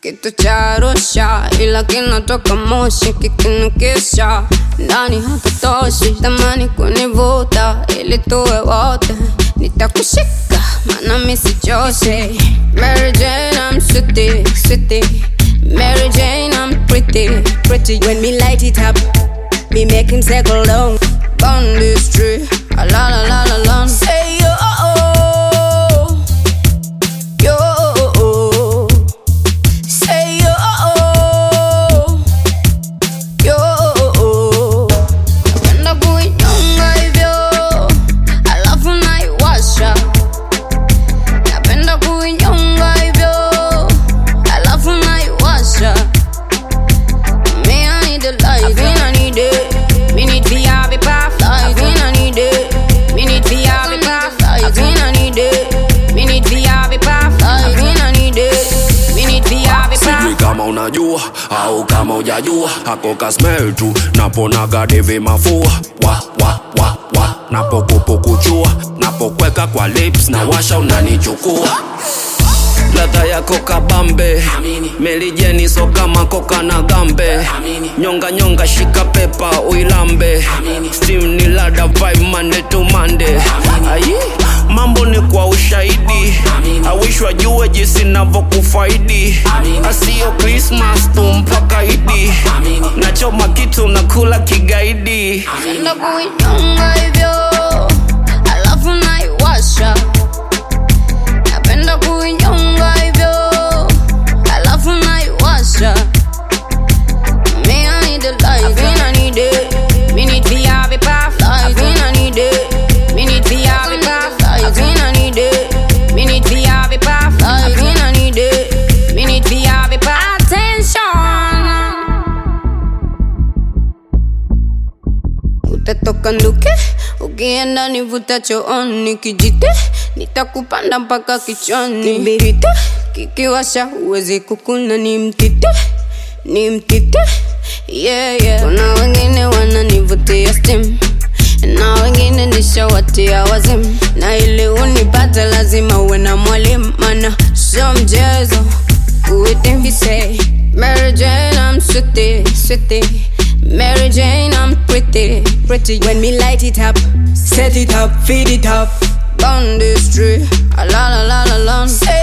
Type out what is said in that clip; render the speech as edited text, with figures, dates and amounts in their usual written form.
kitu cha Arusha, ila kinatoka Moshi kikinukisha. Ndani hapatoshi, tamani kunivuta ili tuwe wote. Nitakushika maana mimi sichoshi. Mary Jane, I'm sweetie, sweetie. Mary Jane, I'm pretty, pretty. When me light it up, me make him circle down. On this tree, a la la la la la. Say yo, yo, say yo, yo. Napenda kuinyonga hivyo, alafu naiwasha. Napenda kuinyonga hivyo, alafu naiwasha. Me I need the light, I think I need it. Me need to have it past, I think I need it. Me need to have it past, I think I need it. Me need to have it past, I think I need it. Me need to have it past. Sijui kama unajua au kama hujajua, hako ka smell tu naponaga devi mafua. Wa napokupukuchua, napokweka kwa lips na washa unanichukua. Ladha yako kabambe, Mary Jane so kama koka na gambe. Nyonga nyonga shika pepa uilambe. Steam ni ladha vibe Monday to Monday. Ayi, mambo ni kwa ushahidi. I wish wajue jinsi navyokufaidi. Asio Christmas tu mpaka Idi. Nachoma kitu nakula kigaidi. Napenda kuinyonga hivyo, alafu naiwasha. Napenda kuinyonga hivyo, alafu naiwasha. Me I need the light, I think I need it. Me need to have it past, I think I need it. Me need to have it past, I think I need it. Me need to have it past, I think I need it. Me need to have it past. Attention, utatoka nduke, ukienda nivuta chooni kijite. Nitakupanda mpaka kichwani. Kibiriti kikiwasha huwezi kukuna, ni mtite, ni mtite. Yeah, yeah. Kuna wengine wananivutia steam, na wengine nishawatia wazimu. Na ili unipate lazima uwe na mwalimu, mana sio mchezo kuhitimu. He say Mary Jane, I'm sweetie, sweetie. Mary Jane, I'm pretty, pretty. When me light it up, set it up, feed it up. On this tree, a la la la la la. Say